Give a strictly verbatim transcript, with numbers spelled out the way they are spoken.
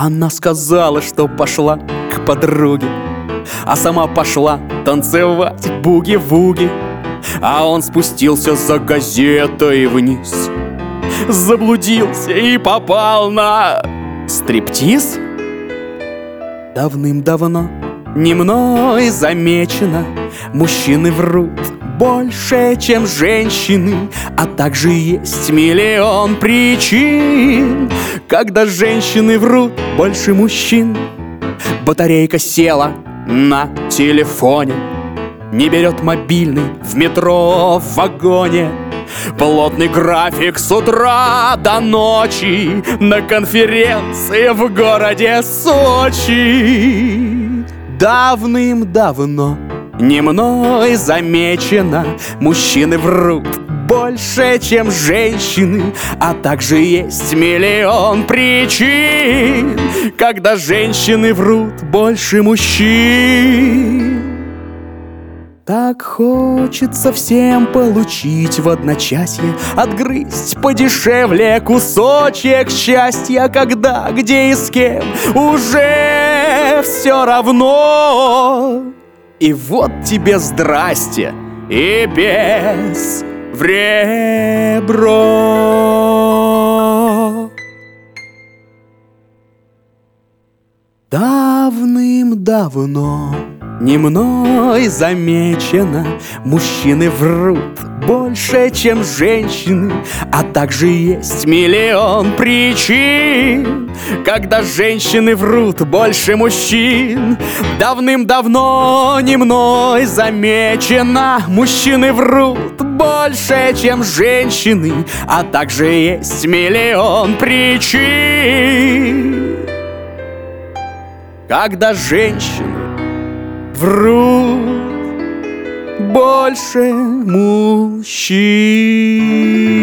Она сказала, что пошла к подруге, а сама пошла танцевать буги-вуги. А он спустился за газетой вниз, заблудился и попал на стриптиз. Давным-давно не мной замечено, мужчины врут больше, чем женщины. А также есть миллион причин, когда женщины врут больше мужчин. Батарейка села на телефоне, не берет мобильный в метро, в вагоне. Плотный график с утра до ночи на конференции в городе Сочи. Давным-давно не мной замечено, мужчины врут больше, чем женщины. А также есть миллион причин, когда женщины врут больше мужчин. Так хочется всем получить в одночасье, отгрызть подешевле кусочек счастья, когда, где и с кем уже все равно. И вот тебе здрасте, и без в ребро. Давным-давно не мной замечено, мужчины врут больше, чем женщины. А также есть миллион причин, когда женщины врут больше мужчин. Давным-давно не мной замечено, мужчины врут больше, чем женщины. А также есть миллион причин, когда женщины врут больше мужчин.